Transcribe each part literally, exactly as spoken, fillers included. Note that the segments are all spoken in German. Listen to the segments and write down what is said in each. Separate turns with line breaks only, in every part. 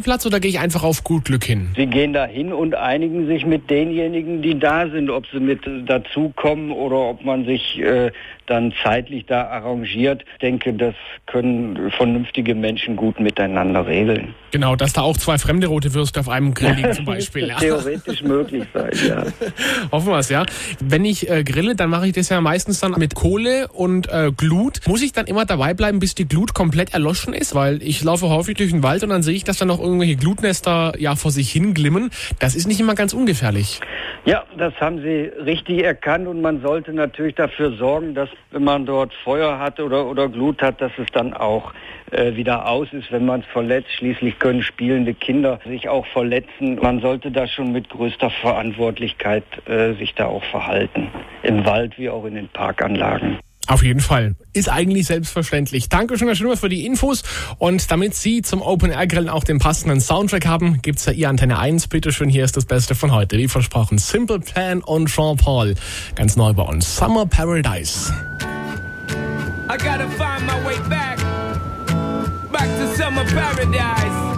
Spielplatz oder gehe ich einfach auf gut Glück hin?
Sie gehen da hin und einigen sich mit denjenigen, die da sind, ob sie mit dazukommen oder ob man sich äh, dann zeitlich da arrangiert. Ich denke, das können vernünftige Menschen gut miteinander regeln.
Genau, dass da auch zwei fremde rote Würste auf einem Grill liegen zum Beispiel.
Das theoretisch möglich sein, ja.
Hoffen wir es, ja. Wenn ich äh, grille, dann mache ich das ja meistens dann mit Kohle und äh, Glut. Muss ich dann immer dabei bleiben, bis die Glut komplett erloschen ist? Weil ich laufe häufig durch den Wald und dann sehe ich, dass da noch irgendwelche Glutnester ja vor sich hin glimmen. Das ist nicht immer ganz ungefährlich.
Ja, das haben Sie richtig erkannt und man sollte natürlich dafür sorgen, dass wenn man dort Feuer hat oder, oder Glut hat, dass es dann auch äh, wieder aus ist, wenn man es verletzt. Schließlich können spielende Kinder sich auch verletzen. Man sollte da schon mit größter Verantwortlichkeit äh, sich da auch verhalten. Im Wald wie auch in den Parkanlagen.
Auf jeden Fall. Ist eigentlich selbstverständlich. Dankeschön, Herr Schlimmer, für die Infos. Und damit Sie zum Open-Air-Grillen auch den passenden Soundtrack haben, gibt's ja Ihr Antenne eins. Bitteschön, hier ist das Beste von heute. Wie versprochen, Simple Plan und Sean Paul. Ganz neu bei uns. Summer Paradise.
I gotta find my way back. Back to Summer Paradise.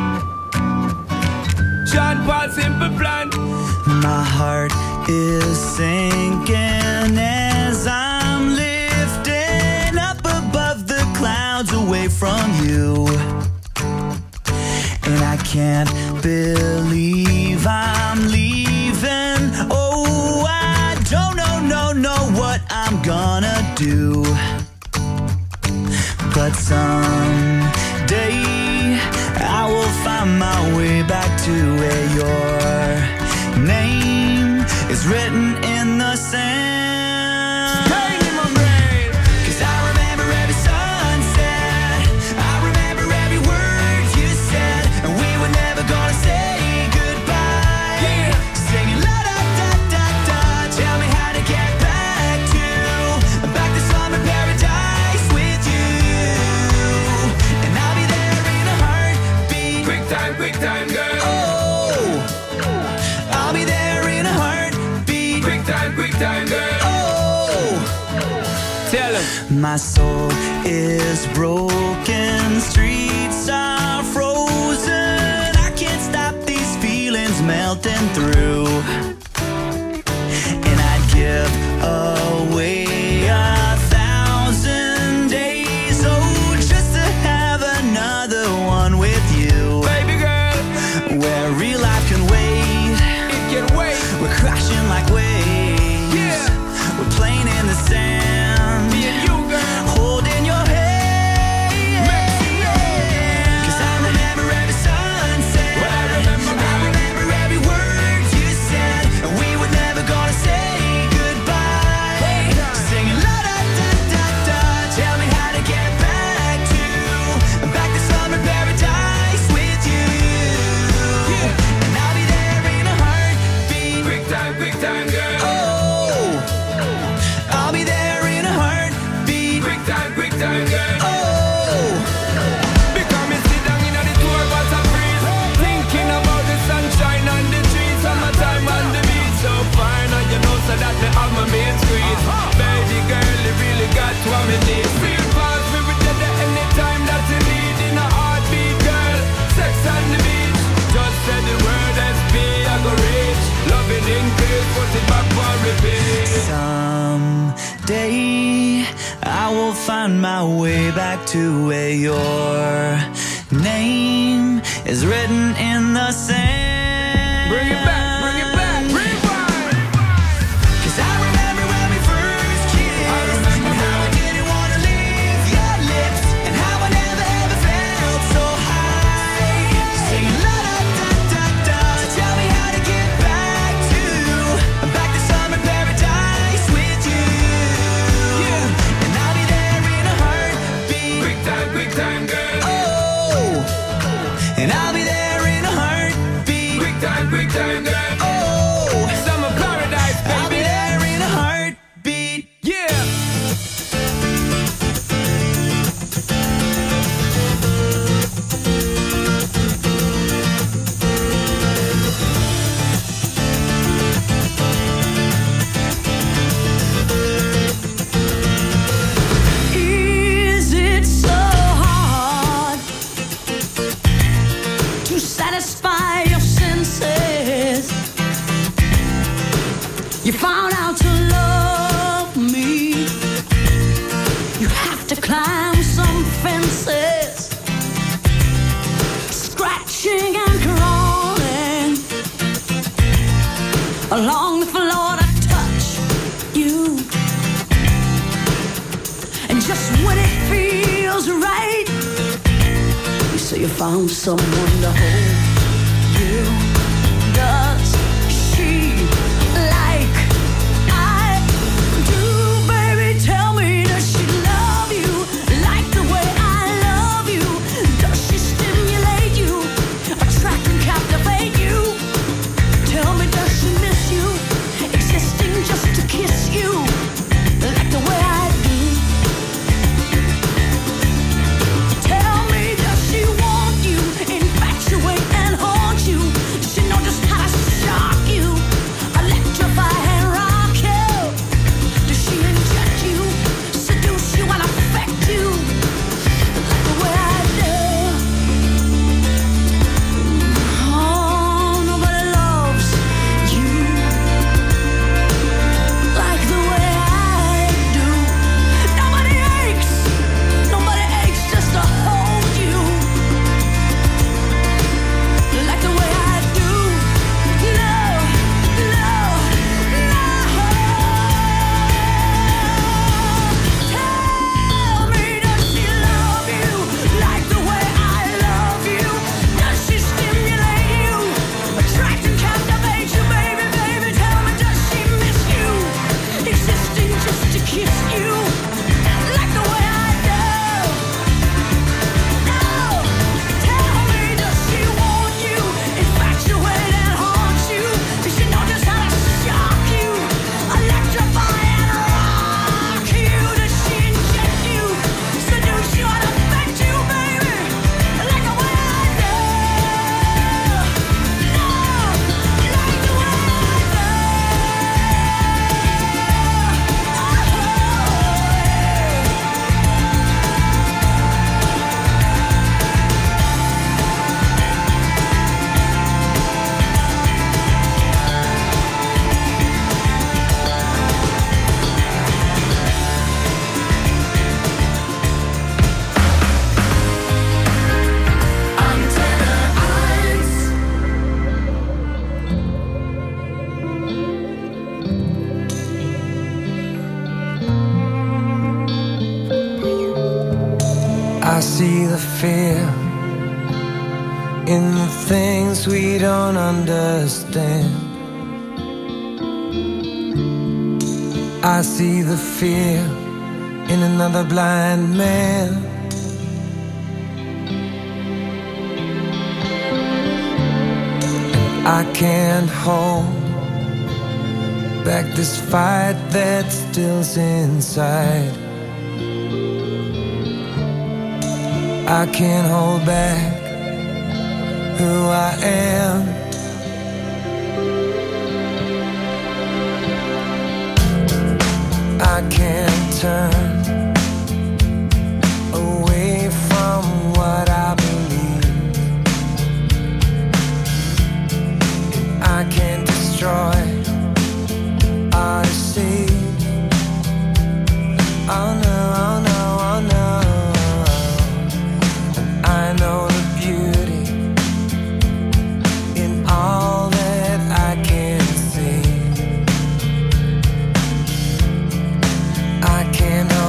Sean Paul, Simple Plan.
My heart is sinking as I'm lifting up above the clouds away from you. And I can't believe I'm leaving. Oh, I don't know, no, know what I'm gonna do. But someday I will find my way back to where your name is written in the sand.
Pain in my brain.
'Cause I remember every sunset, I remember every word you said, and we were never gonna say goodbye.
Yeah.
Singing la da da da da, tell me how to get back to, back to summer paradise with you. And I'll be there in a heartbeat.
Quick time, quick time, girl.
Oh, I'll be there in a heartbeat.
Quick time, quick time, girl.
Oh,
Tell him.
my soul is broken, streets are frozen. I can't stop these feelings melting through. And I'd give away a thousand days, oh, just to have another one with you.
Baby girl,
Where real life can wait,
it can wait.
we're crashing like waves.
Yeah.
We're playing in the sand,
Me and you, girl.
holding your hand.
Make me know.
'Cause I remember every sunset,
What I remember,
I
girl.
remember every word you said, and we were never gonna say goodbye. Singing la da da da da, tell me how to get back to, back to summer paradise with you. And I'll be there in a heartbeat.
Quick time, quick time, girl.
Oh, I'll be there in a heartbeat.
Quick time, quick time, girl.
Oh,
Because me sit down in the tour bus and breeze, thinking about the sunshine and the trees, summertime on the beach, so fine, and you know so that me have my main squeeze. Baby girl, you really got what me need. Feel fast, we be there anytime that you need in a heartbeat, girl. Sex on the beach, just say the word S P, I go reach. Loving increase, put it back for repeat.
someday I will find my way back to where your name is written in the sand.
Bring it back, bring it back, rewind.
'Cause I remember when we first kissed,
I remember
and how I didn't want to leave your lips, and how I never ever felt so high. Singing la da da da da, tell me how to get back to, back to summer paradise with you. And I'll be there in a heartbeat.
Quick time, quick time, girl.
Oh, and I'll be there in a heartbeat.
Quick time, quick time, girl.
Oh,
Summer paradise,
I'll be
baby.
there in a heartbeat.
Yeah.
Is it so hard to
to satisfy your senses. You found out to love me. You have to climb some fences, scratching and crawling along the floor to touch you. And just when it feels right, you say you found someone to hold you. Does she like I do, baby? Tell me, does she love you like the way I love you? Does she stimulate you, attract and captivate you? Tell me, does she miss you, existing just to kiss you like the way I do? Tell me, does she want you, infatuate and haunt you? Does she know just how to shock you, electrify and rock you? Does she inject you, seduce you and affect you like the way I do? Oh, nobody loves you like the way I do. Nobody aches, nobody aches just to hold you like the way I do. Love, love, love. Tell me, does she love you like the way I love you? Does she stimulate you, attract and captivate you, baby, baby? Tell me, does she miss you, existing just to kiss you like the way I do? No, tell me, does she want you, infatuate and haunt you? Does she know just how to shock you, electrify and rock you? Does she inject you, seduce you and affect you, baby, like the way I do? No, like the way I do.
I see the fear in the things we don't understand. I see the fear in another blind man. I can't hold back this fight that still's inside. I can't hold back who I am. I can't turn away from what I believe. I can't destroy or deceive. Oh no, oh no, oh no. I know the beauty in all that I can see. I can't hold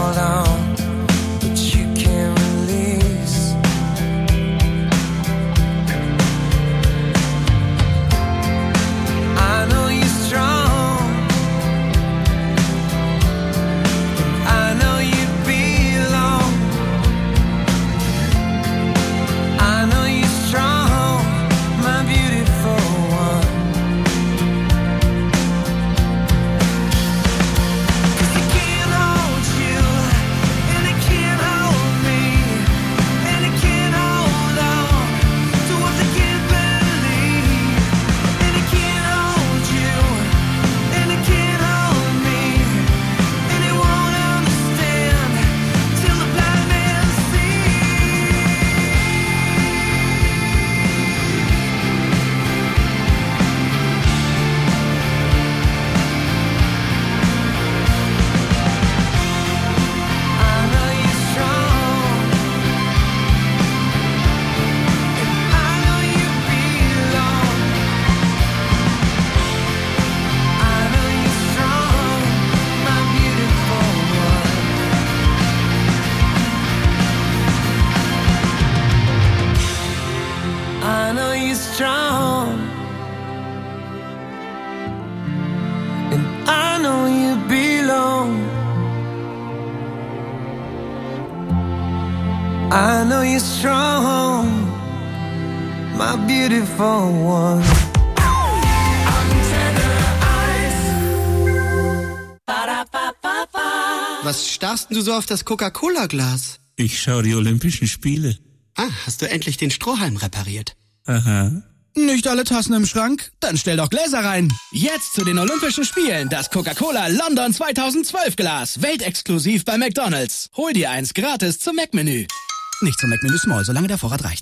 I know you're strong, and I know you belong. I know you're strong, my beautiful one.
Was starrst du so auf das Coca-Cola-Glas?
Ich schaue die Olympischen Spiele.
Ah, hast du endlich den Strohhalm repariert?
Aha.
Nicht alle Tassen im Schrank? Dann stell doch Gläser rein. Jetzt zu den Olympischen Spielen das Coca-Cola London zweitausendzwölf Glas. Weltexklusiv bei McDonald's. Hol dir eins gratis zum Mac-Menü. Nicht zum Mac-Menü Small, solange der Vorrat reicht.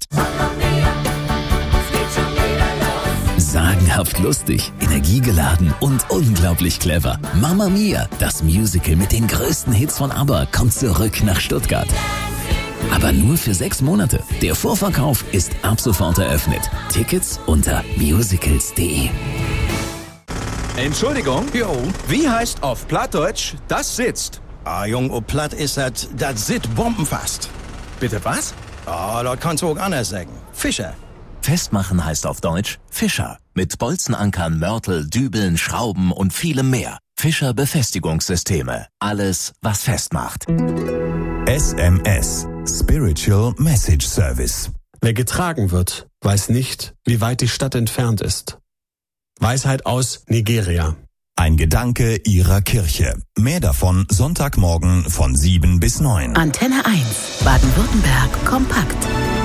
Sagenhaft lustig, energiegeladen und unglaublich clever. Mamma Mia, das Musical mit den größten Hits von ABBA, kommt zurück nach Stuttgart. Aber nur für sechs Monate. Der Vorverkauf ist ab sofort eröffnet. Tickets unter musicals punkt de.
Entschuldigung? Jo. Wie heißt auf Plattdeutsch das sitzt?
Ah, Jung, ob platt ist das, das sit bombenfast.
Bitte was?
Ah, dort kannst du auch anders sagen. Fischer.
Festmachen heißt auf Deutsch Fischer. Mit Bolzenankern, Mörtel, Dübeln, Schrauben und vielem mehr. Fischer Befestigungssysteme. Alles, was festmacht.
S M S. Spiritual Message Service.
Wer getragen wird, weiß nicht, wie weit die Stadt entfernt ist. Weisheit aus Nigeria.
Ein Gedanke Ihrer Kirche. Mehr davon Sonntagmorgen von sieben bis neun.
Antenne eins. Baden-Württemberg kompakt.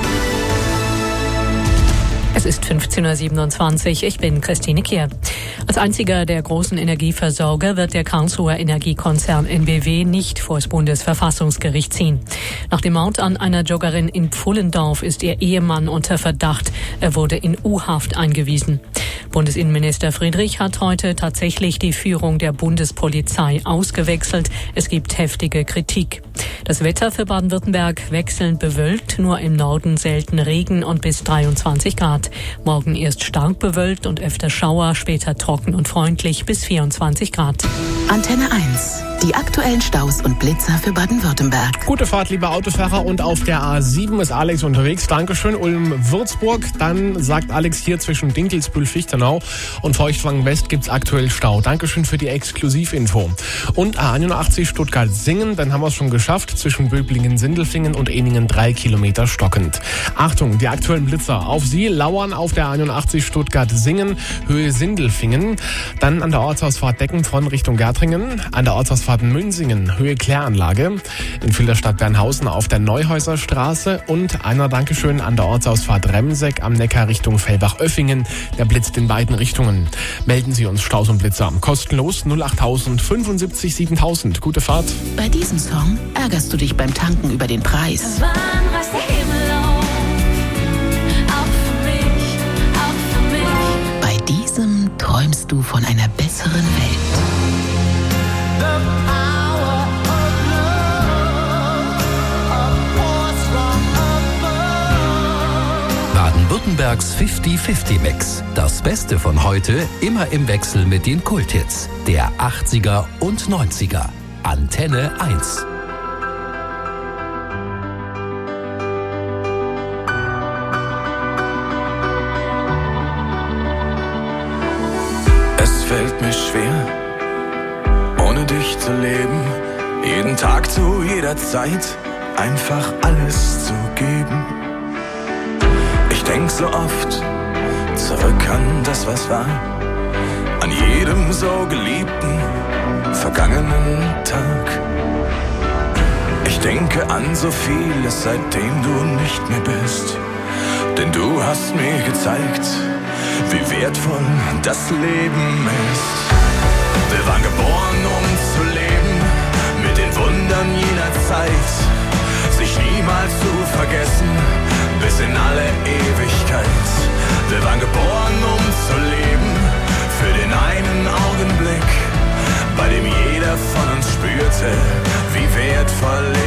Es ist fünfzehn Uhr siebenundzwanzig. Ich bin Christine Kier. Als einziger der großen Energieversorger wird der Karlsruher Energiekonzern N B W nicht vor das Bundesverfassungsgericht ziehen. Nach dem Mord an einer Joggerin in Pfullendorf ist ihr Ehemann unter Verdacht. Er wurde in U-Haft eingewiesen. Bundesinnenminister Friedrich hat heute tatsächlich die Führung der Bundespolizei ausgewechselt. Es gibt heftige Kritik. Das Wetter für Baden-Württemberg wechselnd bewölkt, nur im Norden selten Regen und bis dreiundzwanzig Grad. Morgen erst stark bewölkt und öfter Schauer, später trocken und freundlich bis vierundzwanzig Grad.
Antenne eins. Die aktuellen Staus und Blitzer für Baden-Württemberg.
Gute Fahrt, liebe Autofahrer. Und auf der A sieben ist Alex unterwegs. Dankeschön. Ulm-Würzburg. Dann sagt Alex hier zwischen Dinkelsbühl-Fichtenau und Feuchtwangen-West gibt's aktuell Stau. Dankeschön für die Exklusivinfo. Und A einundachtzig Stuttgart-Singen. Dann haben wir es schon geschafft. Zwischen Böblingen-Sindelfingen und Eningen drei Kilometer stockend. Achtung, die aktuellen Blitzer. Auf Sie lauern auf der einundachtzig Stuttgart-Singen, Höhe Sindelfingen. Dann an der Ortsausfahrt Deckenfron Richtung Gärtringen. An der Ortsausfahrt Münsingen, Höhe Kläranlage. In Filderstadt-Bernhausen auf der Neuhäuserstraße. Und einer Dankeschön an der Ortsausfahrt Remseck am Neckar Richtung Fellbach-Öffingen. Der blitzt in beiden Richtungen. Melden Sie uns Staus und Blitzer. Kostenlos null achttausend fünfundsiebzig siebentausend. Gute Fahrt.
Bei diesem Song ärgerst du dich beim Tanken über den Preis.
Wann reißt der Himmel auf? Auch für mich, auch für mich.
Bei diesem träumst du von einer besseren Welt.
Baden-Württembergs fünfzig fünfzig Mix. Das Beste von heute immer im Wechsel mit den Kulthits der achtziger und neunziger. Antenne eins.
Es fällt mir schwer, ohne dich zu leben, jeden Tag zu jeder Zeit einfach alles zu geben. Ich denk so oft zurück an das, was war, an jedem so geliebten, vergangenen Tag. Ich denke an so vieles, seitdem du nicht mehr bist, denn du hast mir gezeigt, wie wertvoll das Leben ist. Wir waren geboren, um zu leben, mit den Wundern jener Zeit, sich niemals zu vergessen, bis in alle Ewigkeit. Wir waren geboren, um zu leben, für den einen Augenblick, bei dem jeder von uns spürte, wie wertvoll